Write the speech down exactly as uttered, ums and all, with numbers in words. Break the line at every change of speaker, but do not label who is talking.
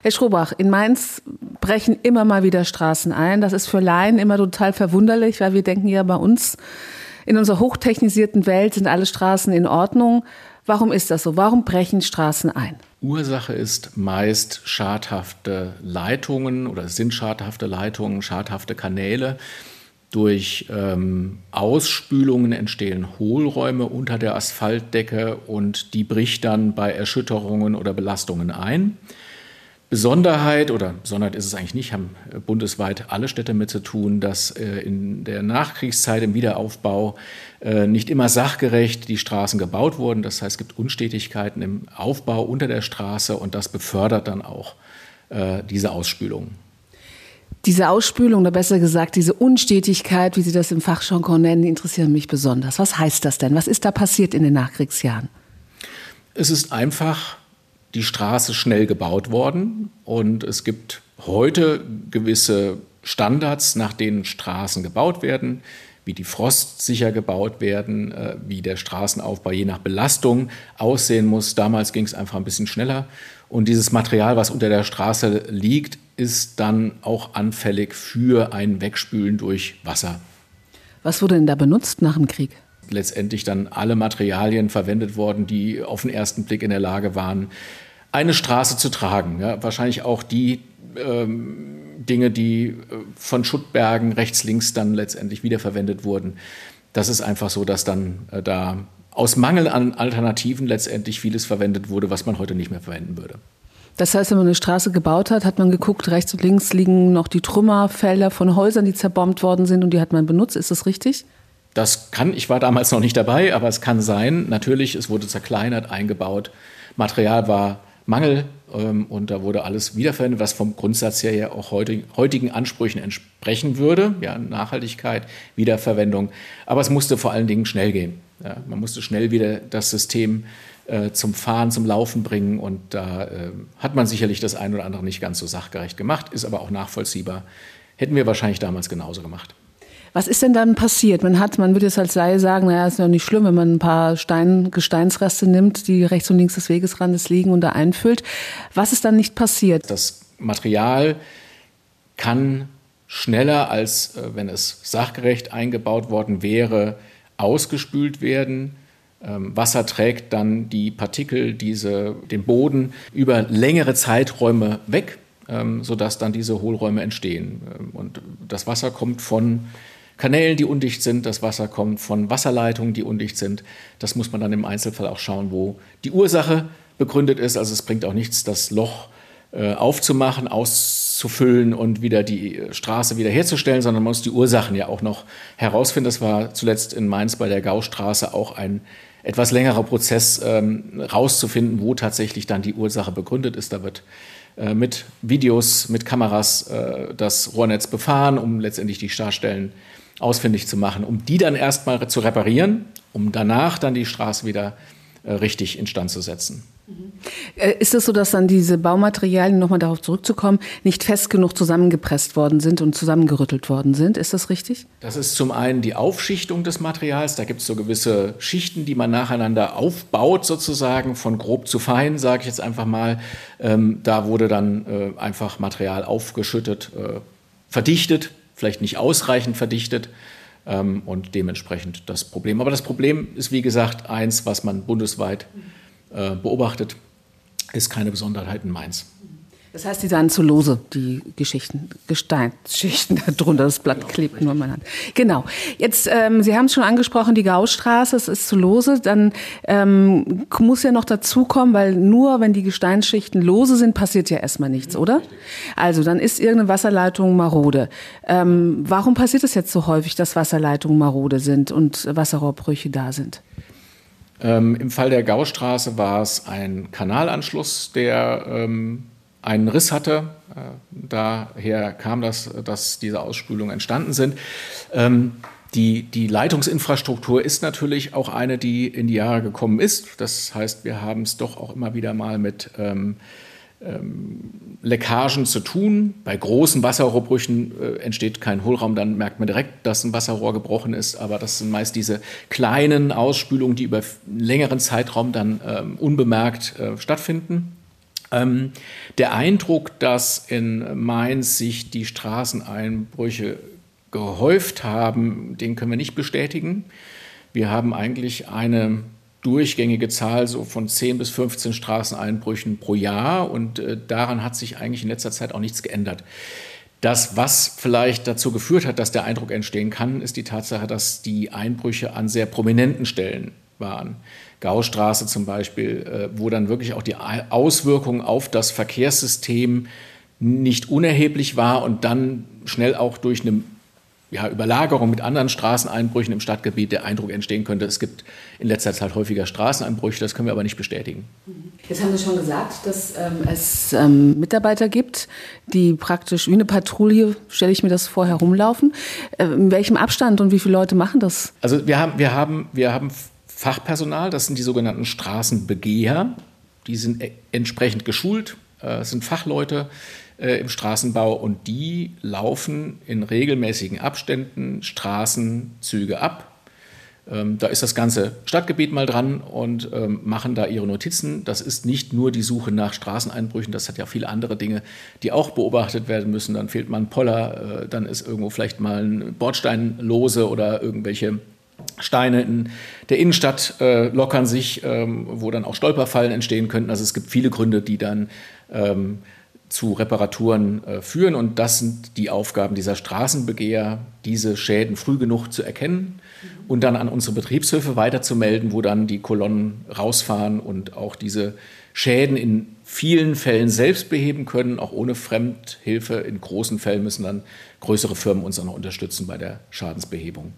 Herr Schrobach, in Mainz brechen immer mal wieder Straßen ein. Das ist für Laien immer total verwunderlich, weil wir denken ja, bei uns in unserer hochtechnisierten Welt sind alle Straßen in Ordnung. Warum ist das so? Warum brechen Straßen ein?
Ursache ist meist schadhafte Leitungen oder es sind schadhafte Leitungen, schadhafte Kanäle. Durch ähm, Ausspülungen entstehen Hohlräume unter der Asphaltdecke und die bricht dann bei Erschütterungen oder Belastungen ein. Besonderheit, oder Besonderheit ist es eigentlich nicht, haben bundesweit alle Städte mit zu tun, dass äh, in der Nachkriegszeit im Wiederaufbau äh, nicht immer sachgerecht die Straßen gebaut wurden. Das heißt, es gibt Unstetigkeiten im Aufbau unter der Straße und das befördert dann auch äh, diese Ausspülung.
Diese Ausspülung, oder besser gesagt, diese Unstetigkeit, wie Sie das im Fachjargon nennen, die interessieren mich besonders. Was heißt das denn? Was ist da passiert in den Nachkriegsjahren?
Es ist einfach die Straße schnell gebaut worden und es gibt heute gewisse Standards, nach denen Straßen gebaut werden, wie die frostsicher gebaut werden, wie der Straßenaufbau je nach Belastung aussehen muss. Damals ging es einfach ein bisschen schneller und dieses Material, was unter der Straße liegt, ist dann auch anfällig für ein Wegspülen durch Wasser.
Was wurde denn da benutzt nach dem Krieg?
Letztendlich dann alle Materialien verwendet worden, die auf den ersten Blick in der Lage waren, eine Straße zu tragen. Ja, wahrscheinlich auch die ähm, Dinge, die äh, von Schuttbergen rechts, links dann letztendlich wiederverwendet wurden. Das ist einfach so, dass dann äh, da aus Mangel an Alternativen letztendlich vieles verwendet wurde, was man heute nicht mehr verwenden würde.
Das heißt, wenn man eine Straße gebaut hat, hat man geguckt, rechts und links liegen noch die Trümmerfelder von Häusern, die zerbombt worden sind und die hat man benutzt. Ist das richtig?
Das kann, ich war damals noch nicht dabei, aber es kann sein. Natürlich, es wurde zerkleinert, eingebaut. Material war Mangel ähm, und da wurde alles wiederverwendet, was vom Grundsatz her ja auch heute, heutigen Ansprüchen entsprechen würde. Ja, Nachhaltigkeit, Wiederverwendung. Aber es musste vor allen Dingen schnell gehen. Ja, man musste schnell wieder das System äh, zum Fahren, zum Laufen bringen und da äh, hat man sicherlich das ein oder andere nicht ganz so sachgerecht gemacht, ist aber auch nachvollziehbar. Hätten wir wahrscheinlich damals genauso gemacht.
Was ist denn dann passiert? Man hat, man würde jetzt als Laie sagen, naja, ist ja nicht schlimm, wenn man ein paar Stein, Gesteinsreste nimmt, die rechts und links des Wegesrandes liegen und da einfüllt. Was ist dann nicht passiert?
Das Material kann schneller, als äh, wenn es sachgerecht eingebaut worden wäre, ausgespült werden. Ähm, Wasser trägt dann die Partikel, diese, den Boden über längere Zeiträume weg, ähm, sodass dann diese Hohlräume entstehen. Und das Wasser kommt von Kanälen, die undicht sind, das Wasser kommt von Wasserleitungen, die undicht sind. Das muss man dann im Einzelfall auch schauen, wo die Ursache begründet ist. Also es bringt auch nichts, das Loch äh, aufzumachen, auszufüllen und wieder die Straße wiederherzustellen, sondern man muss die Ursachen ja auch noch herausfinden. Das war zuletzt in Mainz bei der Gaustraße auch ein etwas längerer Prozess, ähm, rauszufinden, wo tatsächlich dann die Ursache begründet ist. Da wird äh, mit Videos, mit Kameras äh, das Rohrnetz befahren, um letztendlich die Schadstellen ausfindig zu machen, um die dann erstmal zu reparieren, um danach dann die Straße wieder äh, richtig instand zu setzen.
Ist es so, dass dann diese Baumaterialien, nochmal darauf zurückzukommen, nicht fest genug zusammengepresst worden sind und zusammengerüttelt worden sind? Ist das richtig?
Das ist zum einen die Aufschichtung des Materials. Da gibt es so gewisse Schichten, die man nacheinander aufbaut, sozusagen, von grob zu fein, sage ich jetzt einfach mal. Ähm, da wurde dann äh, einfach Material aufgeschüttet, äh, verdichtet, vielleicht nicht ausreichend verdichtet ähm, und dementsprechend das Problem. Aber das Problem ist, wie gesagt, eins, was man bundesweit äh, beobachtet, ist keine Besonderheit in Mainz.
Das heißt, die sahen zu lose, die Geschichten, Gesteinsschichten darunter, das Blatt klebt nur in meiner Hand. Genau. Jetzt, ähm, Sie haben es schon angesprochen, die Gaustraße, es ist zu lose. Dann ähm, muss ja noch dazukommen, weil nur wenn die Gesteinsschichten lose sind, passiert ja erstmal nichts, oder? Also dann ist irgendeine Wasserleitung marode. Ähm, warum passiert es jetzt so häufig, dass Wasserleitungen marode sind und Wasserrohrbrüche da sind?
Ähm, Im Fall der Gaustraße war es ein Kanalanschluss, der ähm, einen Riss hatte. Daher kam das, dass diese Ausspülungen entstanden sind. Ähm, die, die Leitungsinfrastruktur ist natürlich auch eine, die in die Jahre gekommen ist. Das heißt, wir haben es doch auch immer wieder mal mit ähm, ähm, Leckagen zu tun. Bei großen Wasserrohrbrüchen äh, entsteht kein Hohlraum, dann merkt man direkt, dass ein Wasserrohr gebrochen ist. Aber das sind meist diese kleinen Ausspülungen, die über einen längeren Zeitraum dann ähm, unbemerkt äh, stattfinden. Ähm, der Eindruck, dass in Mainz sich die Straßeneinbrüche gehäuft haben, den können wir nicht bestätigen. Wir haben eigentlich eine durchgängige Zahl so von zehn bis fünfzehn Straßeneinbrüchen pro Jahr und äh, daran hat sich eigentlich in letzter Zeit auch nichts geändert. Das, was vielleicht dazu geführt hat, dass der Eindruck entstehen kann, ist die Tatsache, dass die Einbrüche an sehr prominenten Stellen waren. Gaustraße zum Beispiel, wo dann wirklich auch die Auswirkung auf das Verkehrssystem nicht unerheblich war und dann schnell auch durch eine ja, Überlagerung mit anderen Straßeneinbrüchen im Stadtgebiet der Eindruck entstehen könnte, es gibt in letzter Zeit häufiger Straßeneinbrüche, das können wir aber nicht bestätigen.
Jetzt haben Sie schon gesagt, dass ähm, es ähm, Mitarbeiter gibt, die praktisch wie eine Patrouille, stelle ich mir das vor, herumlaufen. Äh, in welchem Abstand und wie viele Leute machen das?
Also wir haben, wir haben, wir haben Fachpersonal, das sind die sogenannten Straßenbegeher, die sind e- entsprechend geschult, äh, sind Fachleute äh, im Straßenbau und die laufen in regelmäßigen Abständen Straßenzüge ab. Ähm, da ist das ganze Stadtgebiet mal dran und ähm, machen da ihre Notizen. Das ist nicht nur die Suche nach Straßeneinbrüchen, das hat ja viele andere Dinge, die auch beobachtet werden müssen. Dann fehlt mal ein Poller, äh, dann ist irgendwo vielleicht mal ein Bordstein lose oder irgendwelche Steine in der Innenstadt äh, lockern sich, ähm, wo dann auch Stolperfallen entstehen könnten. Also es gibt viele Gründe, die dann ähm, zu Reparaturen äh, führen. Und das sind die Aufgaben dieser Straßenbegeher, diese Schäden früh genug zu erkennen und dann an unsere Betriebshöfe weiterzumelden, wo dann die Kolonnen rausfahren und auch diese Schäden in vielen Fällen selbst beheben können, auch ohne Fremdhilfe. In großen Fällen müssen dann größere Firmen uns auch noch unterstützen bei der Schadensbehebung.